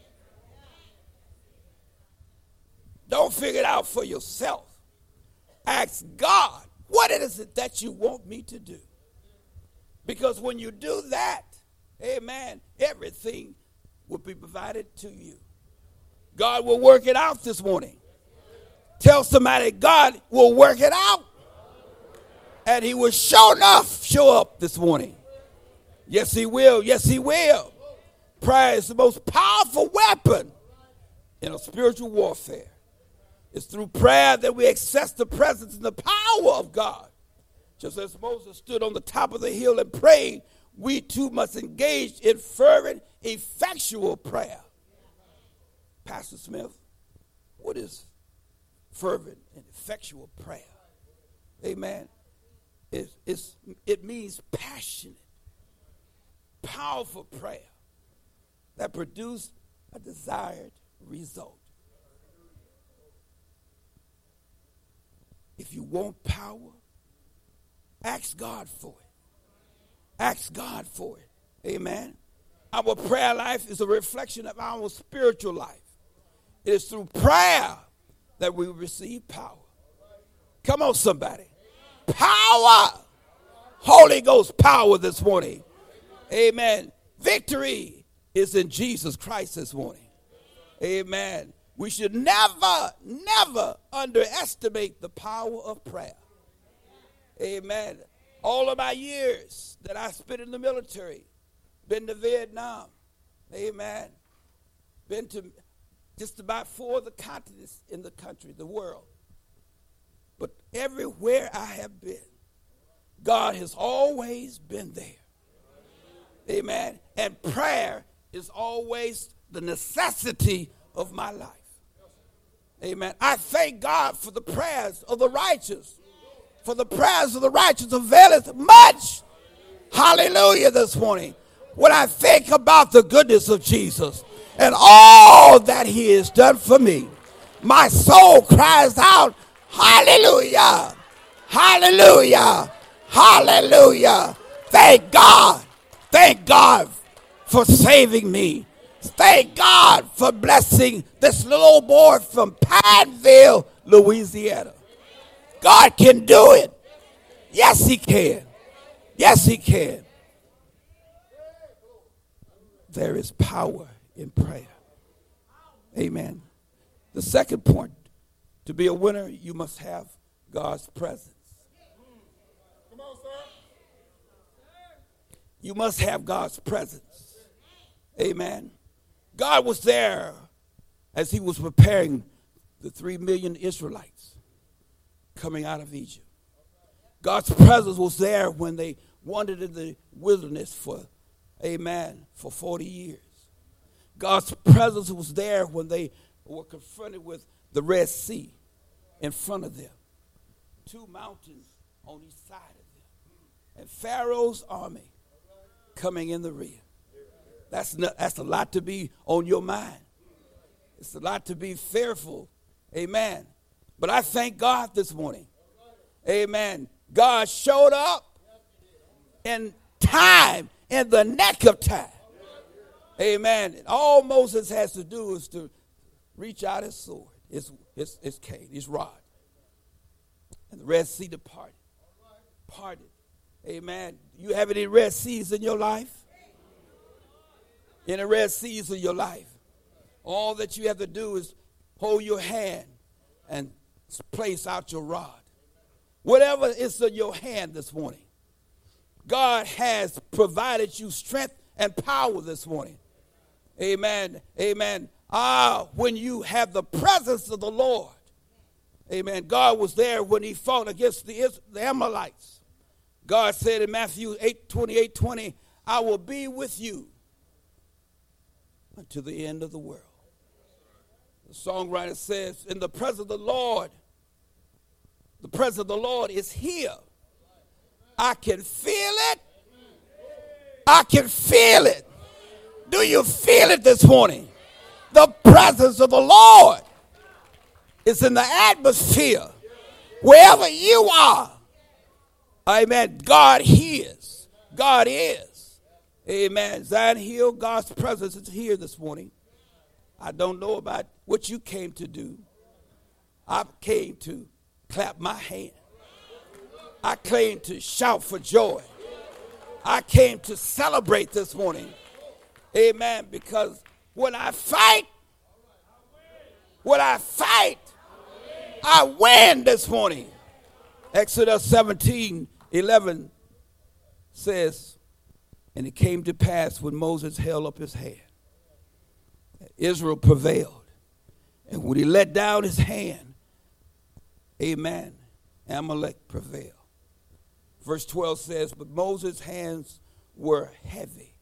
Don't figure it out for yourself. Ask God, what is it that you want me to do? Because when you do that, amen, everything will be provided to you. God will work it out this morning. Tell somebody, God will work it out. And he will sure enough show up this morning. Yes, he will. Yes, he will. Prayer is the most powerful weapon in a spiritual warfare. It's through prayer that we access the presence and the power of God. Just as Moses stood on the top of the hill and prayed, we too must engage in fervent, effectual prayer. Pastor Smith, what is fervent and effectual prayer? Amen. It's, it's, it means passionate, powerful prayer that produces a desired result. If you want power, ask God for it. Ask God for it. Amen. Our prayer life is a reflection of our spiritual life. It is through prayer that we receive power. Come on, somebody. Power. Holy Ghost power this morning. Amen. Victory is in Jesus Christ this morning. Amen. We should never, never underestimate the power of prayer. Amen. All of my years that I spent in the military, been to Vietnam, amen, been to just about four of the continents in the country, the world. But everywhere I have been, God has always been there. Amen. And prayer is always the necessity of my life. Amen. I thank God for the prayers of the righteous. For the prayers of the righteous availeth much. Hallelujah this morning. When I think about the goodness of Jesus and all that he has done for me, my soul cries out, hallelujah, hallelujah, hallelujah. Thank God. Thank God for saving me. Thank God for blessing this little boy from Pineville, Louisiana. God can do it. Yes, he can. Yes, he can. There is power in prayer. Amen. The second point, to be a winner, you must have God's presence. Come on, sir. You must have God's presence. Amen. God was there as he was preparing the three million Israelites coming out of Egypt. God's presence was there when they wandered in the wilderness for, amen, for forty years. God's presence was there when they were confronted with the Red Sea in front of them, two mountains on each side of them, and Pharaoh's army coming in the rear. That's not, that's a lot to be on your mind. It's a lot to be fearful. Amen. But I thank God this morning. Amen. God showed up in time, in the neck of time. Amen. And all Moses has to do is to reach out his sword, his, his, his cane, his rod. And the Red Sea departed. Parted. Amen. You have any Red Seas in your life? Any Red Seas in your life? All that you have to do is hold your hand and place out your rod. Whatever is in your hand this morning, God has provided you strength and power this morning. Amen. Amen. Ah, when you have the presence of the Lord. Amen. God was there when he fought against the, the Amalekites. God said in Matthew eight, twenty-eight, twenty, I will be with you unto the end of the world. The songwriter says, in the presence of the Lord, the presence of the Lord is here. I can feel it. I can feel it. Do you feel it this morning? The presence of the Lord is in the atmosphere. Wherever you are, amen, God hears. God is. Amen. Zion Hill, God's presence is here this morning. I don't know about what you came to do. I came to clap my hand. I came to shout for joy. I came to celebrate this morning. Amen. Because when I fight, when I fight, I win this morning. Exodus seventeen, eleven says, and it came to pass when Moses held up his hand, Israel prevailed. And when he let down his hand, amen, Amalek prevailed. Verse twelve says, but Moses' hands were heavy.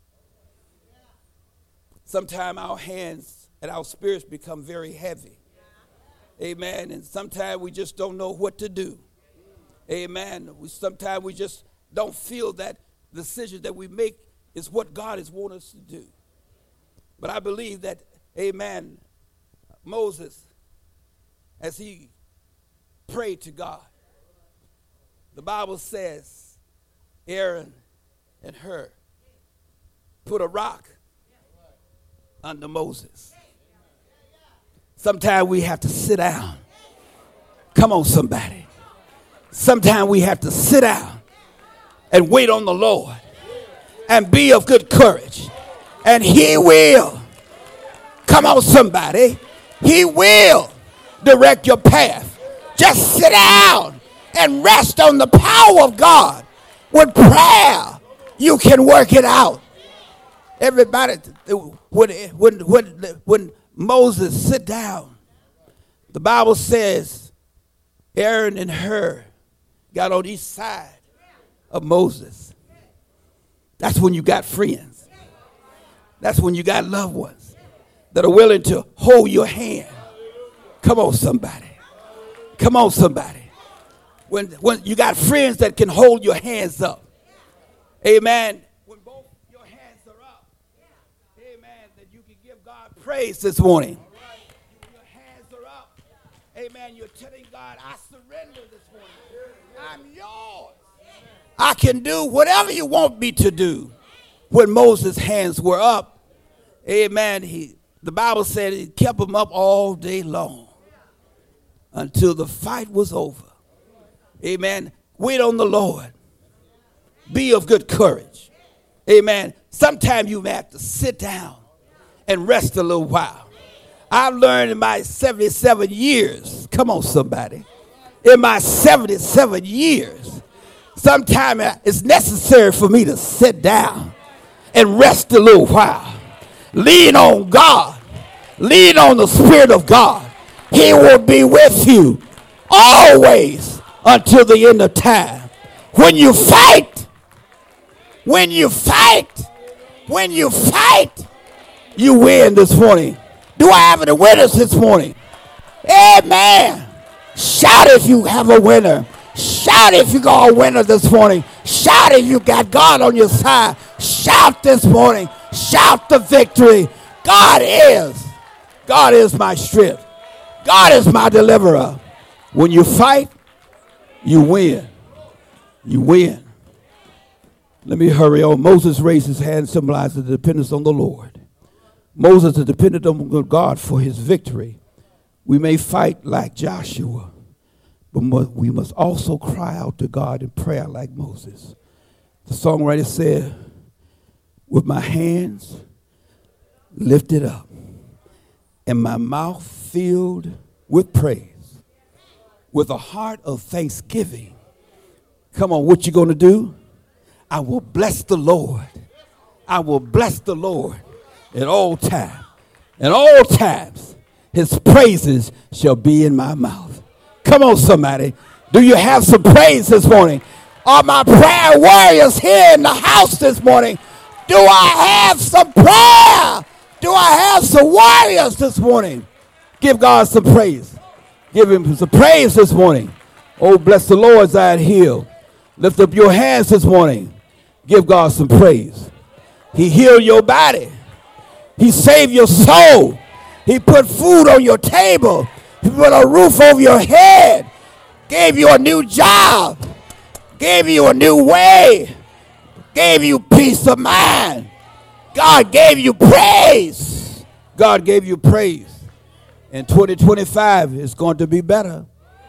Sometimes our hands and our spirits become very heavy. Amen. And sometimes we just don't know what to do. Amen. We, sometimes we just don't feel that decision that we make is what God has wanted us to do. But I believe that, amen, Moses, as he prayed to God, the Bible says Aaron and Hur put a rock under Moses. Sometimes we have to sit down. Come on, somebody. Sometimes we have to sit down and wait on the Lord and be of good courage. And he will. Come on, somebody. He will direct your path. Just sit down and rest on the power of God. With prayer, you can work it out. Everybody, when, when, when, when Moses sit down, the Bible says Aaron and Hur got on each side of Moses. That's when you got friends. That's when you got loved ones that are willing to hold your hand. Come on, somebody. Come on, somebody. When, when you got friends that can hold your hands up. Amen. When both your hands are up. Amen. That you can give God praise this morning. Your hands are up. Amen. You're telling God, I surrender this morning. I'm yours. I can do whatever you want me to do. When Moses' hands were up, amen, he, the Bible said he kept them up all day long until the fight was over. Amen. Wait on the Lord. Be of good courage. Amen. Sometimes you may have to sit down and rest a little while. I've learned in my seventy-seven years, come on somebody, in my seventy-seven years, sometimes it's necessary for me to sit down and rest a little while. Lean on God. Lean on the Spirit of God. He will be with you always until the end of time. When you fight, when you fight, when you fight, you win this morning. Do I have any winners this morning? Amen. Shout if you have a winner. Shout if you got a winner this morning. Shout if you got God on your side. Shout this morning. Shout the victory. God is. God is my strength. God is my deliverer. When you fight, you win. You win. Let me hurry on. Moses raised his hand, symbolizing the dependence on the Lord. Moses is dependent on God for his victory. We may fight like Joshua, but we must also cry out to God in prayer like Moses. The songwriter said, with my hands lifted up and my mouth filled with praise, with a heart of thanksgiving. Come on, what you going to do? I will bless the Lord. I will bless the Lord at all times. At all times, his praises shall be in my mouth. Come on, somebody. Do you have some praise this morning? Are my prayer warriors here in the house this morning? Do I have some prayer? Do I have some warriors this morning? Give God some praise. Give him some praise this morning. Oh, bless the Lord, Zion Hill. Lift up your hands this morning. Give God some praise. He healed your body. He saved your soul. He put food on your table. He put a roof over your head. Gave you a new job. Gave you a new way. Gave you peace of mind. God gave you praise. God gave you praise. And twenty twenty-five is going to be better.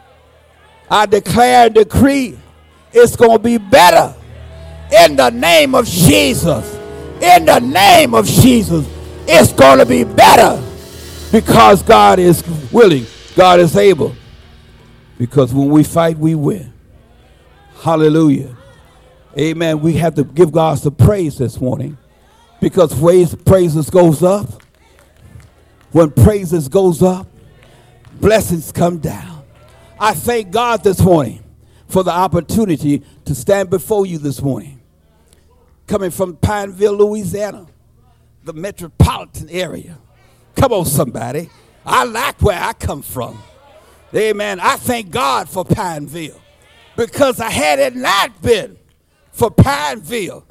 I declare and decree it's going to be better. In the name of Jesus. In the name of Jesus. It's going to be better. Because God is willing. God is able. Because when we fight, we win. Hallelujah. Amen. We have to give God some praise this morning. Because praise, praises goes up. When praises goes up, blessings come down. I thank God this morning for the opportunity to stand before you this morning. Coming from Pineville, Louisiana, the metropolitan area. Come on, somebody. I like where I come from. Amen. I thank God for Pineville. Because I had it not been for Pineville,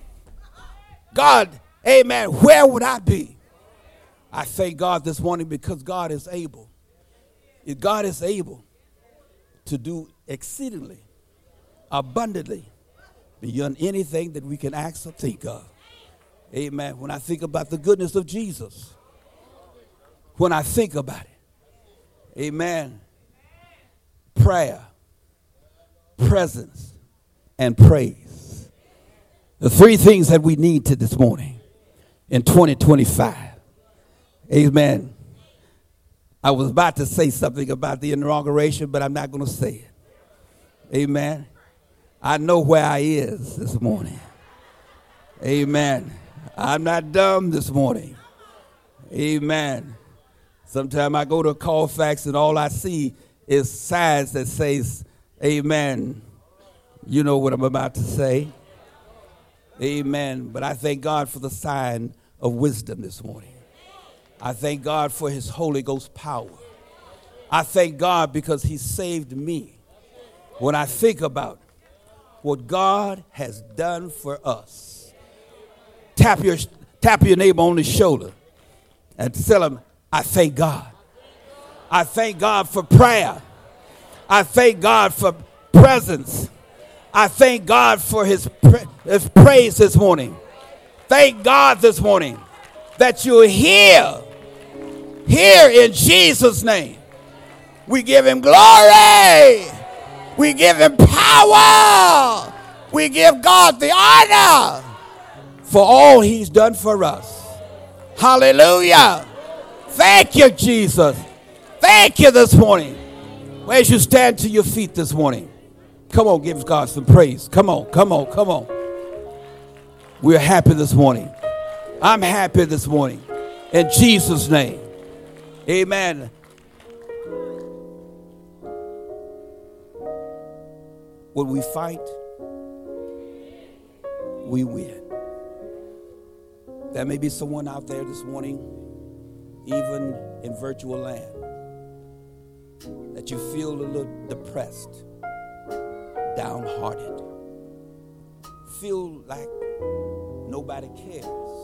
God, amen, where would I be? I thank God this morning because God is able. If God is able to do exceedingly, abundantly, beyond anything that we can ask or think of. Amen. When I think about the goodness of Jesus, when I think about it, amen, prayer, presence, and praise. The three things that we need to this morning in twenty twenty-five. Amen. I was about to say something about the inauguration, but I'm not going to say it. Amen. I know where I is this morning. Amen. I'm not dumb this morning. Amen. Sometimes I go to Colfax and all I see is signs that says, amen. You know what I'm about to say. Amen. But I thank God for the sign of wisdom this morning. I thank God for his Holy Ghost power. I thank God because he saved me. When I think about what God has done for us, tap your, tap your neighbor on the shoulder and tell him, I thank God. I thank God for prayer. I thank God for presence. I thank God for his, pra- his praise this morning. Thank God this morning that you're here. Here in Jesus' name. We give him glory. We give him power. We give God the honor for all he's done for us. Hallelujah. Thank you, Jesus. Thank you this morning. As you stand to your feet this morning, come on, give God some praise. Come on, come on, come on. We're happy this morning. I'm happy this morning. In Jesus' name. Amen. When we fight, we win. There may be someone out there this morning, even in virtual land, that you feel a little depressed, downhearted, feel like nobody cares.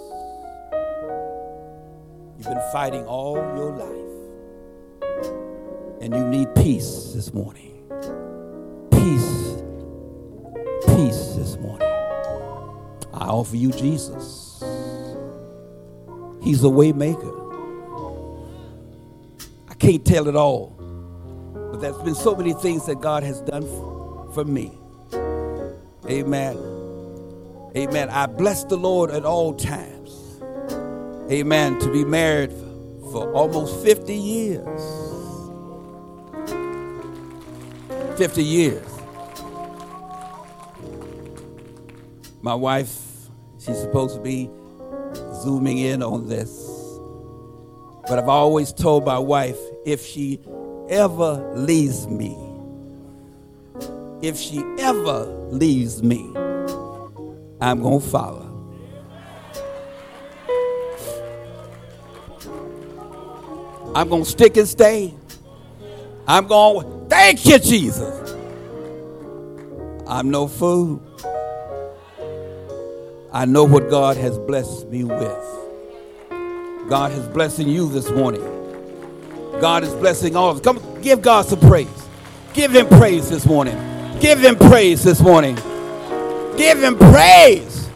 You've been fighting all your life, and you need peace this morning. Peace, peace this morning. I offer you Jesus. He's a way maker. I can't tell it all, but there's been so many things that God has done for, for me. Amen. Amen. I bless the Lord at all times. Amen. To be married for almost fifty years. fifty years. My wife, she's supposed to be zooming in on this. But I've always told my wife, if she ever leaves me, if she ever leaves me, I'm going to follow. I'm going to stick and stay. I'm going, thank you, Jesus. I'm no fool. I know what God has blessed me with. God is blessing you this morning. God is blessing all of us. Come, give God some praise. Give him praise this morning. Give him praise this morning. Give him praise.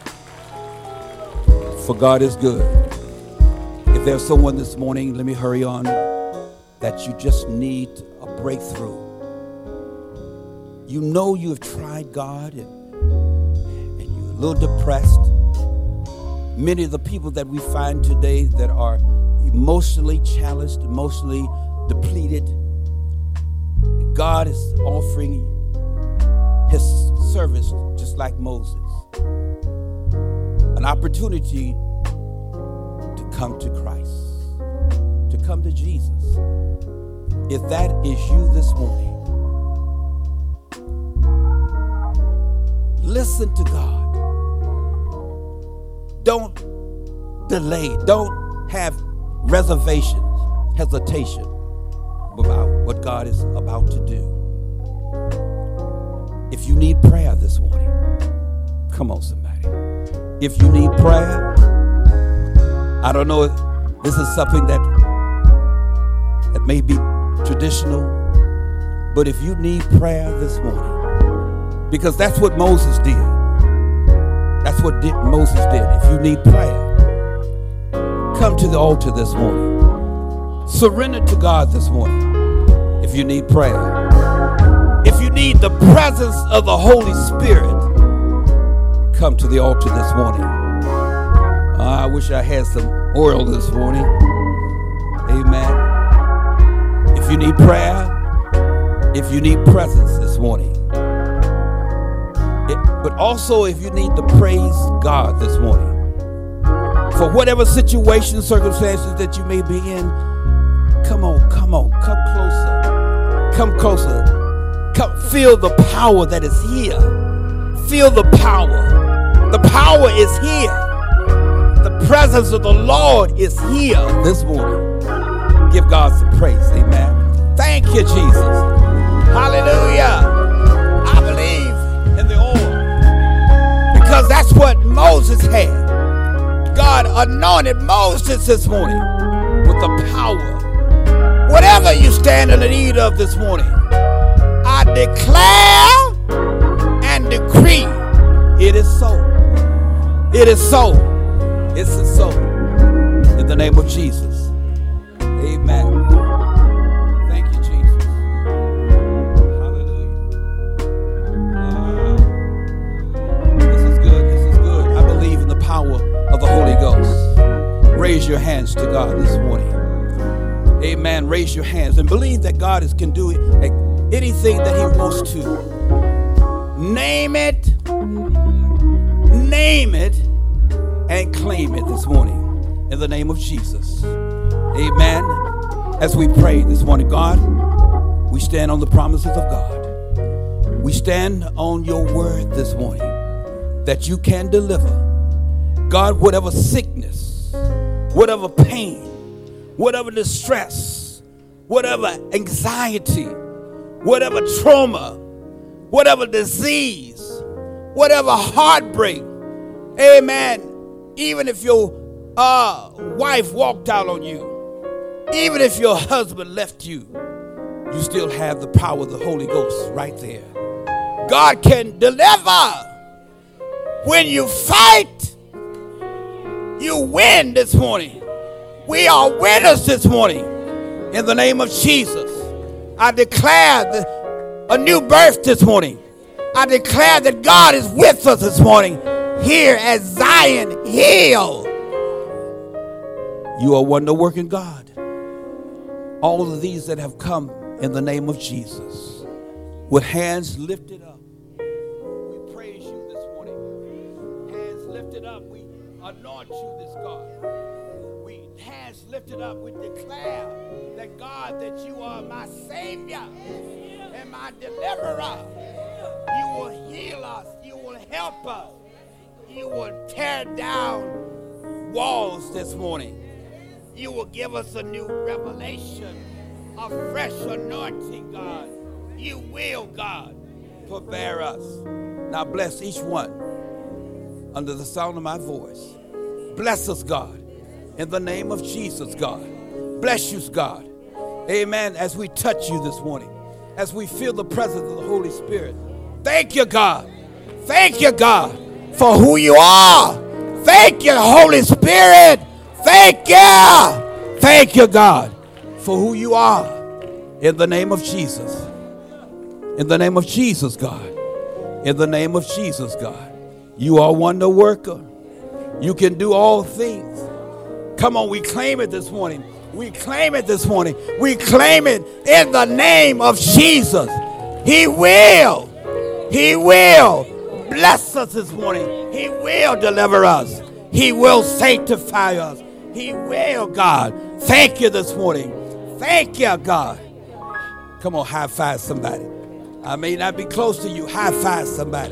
For God is good. If there's someone this morning, let me hurry on, that you just need a breakthrough. You know you have tried God and, and you're a little depressed. Many of the people that we find today that are emotionally challenged, emotionally depleted, God is offering his service just like Moses. An opportunity to come to Christ, to come to Jesus. If that is you this morning, listen to God. Don't delay. Don't have reservations, hesitation about what God is about to do. If you need prayer this morning, come on, somebody. If you need prayer, I don't know if this is something that that may be traditional, but if you need prayer this morning, because that's what Moses did. That's what did, Moses did. If you need prayer, come to the altar this morning. Surrender to God this morning. If you need prayer, if you need the presence of the Holy Spirit, come to the altar this morning. Uh, I wish I had some oil this morning. Amen. If you need prayer, if you need presence this morning, it, but also if you need to praise God this morning for whatever situation, circumstances that you may be in, come on, come on, come closer, come closer, come feel the power that is here. Feel the power. The power is here. The presence of the Lord is here this morning. Give God some praise, amen. Thank you, Jesus. Hallelujah. I believe in the oil because that's what Moses had. God anointed Moses this morning with the power. Whatever you stand in the need of this morning, I declare and decree it is so. It is so. It's so. In the name of Jesus. Amen. Thank you, Jesus. Hallelujah. Uh, this is good. This is good. I believe in the power of the Holy Ghost. Raise your hands to God this morning. Amen. Raise your hands and believe that God is, can do anything that he wants to. Name it. Name it. And claim it this morning in the name of Jesus. Amen. As we pray this morning, God, we stand on the promises of God. We stand on your word this morning that you can deliver. God, whatever sickness, whatever pain, whatever distress, whatever anxiety, whatever trauma, whatever disease, whatever heartbreak, amen, even if your uh, wife walked out on you, even if your husband left you, you still have the power of the Holy Ghost right there. God can deliver. When you fight, you win this morning. We are winners this morning. In the name of Jesus, I declare the, a new birth this morning. I declare that God is with us this morning here at Zion Hill. You are wonder-working God. All of these that have come in the name of Jesus, with hands lifted up, we praise you this morning. Hands lifted up, we anoint you this God. We hands lifted up, we declare that God, that you are my Savior and my deliverer. You will heal us, you will help us, you will tear down walls this morning. You will give us a new revelation, a fresh anointing, God. You will, God, forbear us. Now bless each one under the sound of my voice. Bless us, God, in the name of Jesus, God. Bless you, God. Amen. As we touch you this morning, as we feel the presence of the Holy Spirit. Thank you, God. Thank you, God, for who you are. Thank you, Holy Spirit. Thank you. Thank you, God, for who you are. In the name of Jesus. In the name of Jesus, God. In the name of Jesus, God. You are a wonder worker. You can do all things. Come on, we claim it this morning. We claim it this morning. We claim it in the name of Jesus. He will. He will bless us this morning. He will deliver us. He will sanctify us. He will, God. Thank you this morning. Thank you, God. Come on, high five somebody. I may not be close to you. High five somebody.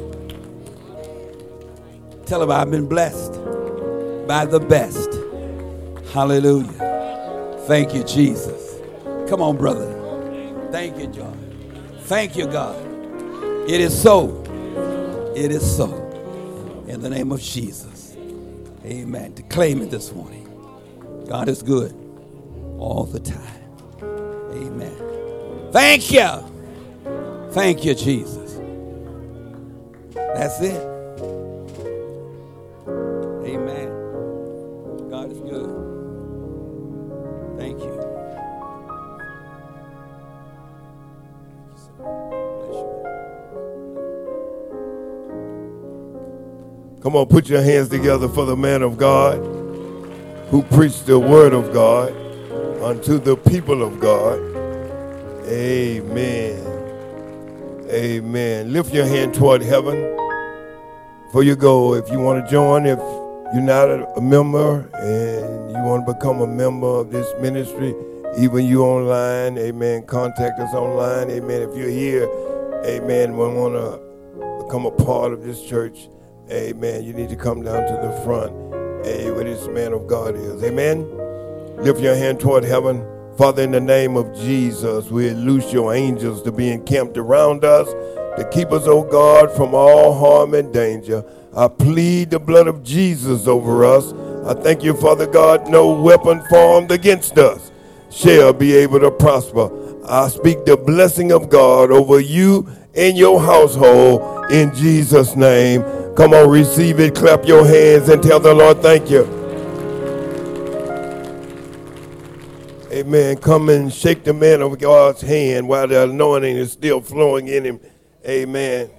Tell them I've been blessed by the best. Hallelujah. Thank you, Jesus. Come on, brother. Thank you, John. Thank you, God. It is so. It is so. In the name of Jesus. Amen. To claim it this morning. God is good all the time. Amen. Thank you. Thank you, Jesus. That's it. Amen. God is good. Thank you. Come on, put your hands together for the man of God who preached the word of God unto the people of God. Amen. Amen. Lift your hand toward heaven. Before you go, if you want to join, if you're not a member and you want to become a member of this ministry, even you online, amen, contact us online. Amen. If you're here, amen, we want to become a part of this church, amen, you need to come down to the front, hey, where this man of God is. Amen. Lift your hand toward heaven. Father, in the name of Jesus, we loose your angels to be encamped around us, to keep us, oh God, from all harm and danger. I plead the blood of Jesus over us. I thank you, Father God, no weapon formed against us shall be able to prosper. I speak the blessing of God over you and your household in Jesus' name. Come on, receive it, clap your hands, and tell the Lord thank you. Amen. Come and shake the man of God's hand while the anointing is still flowing in him. Amen.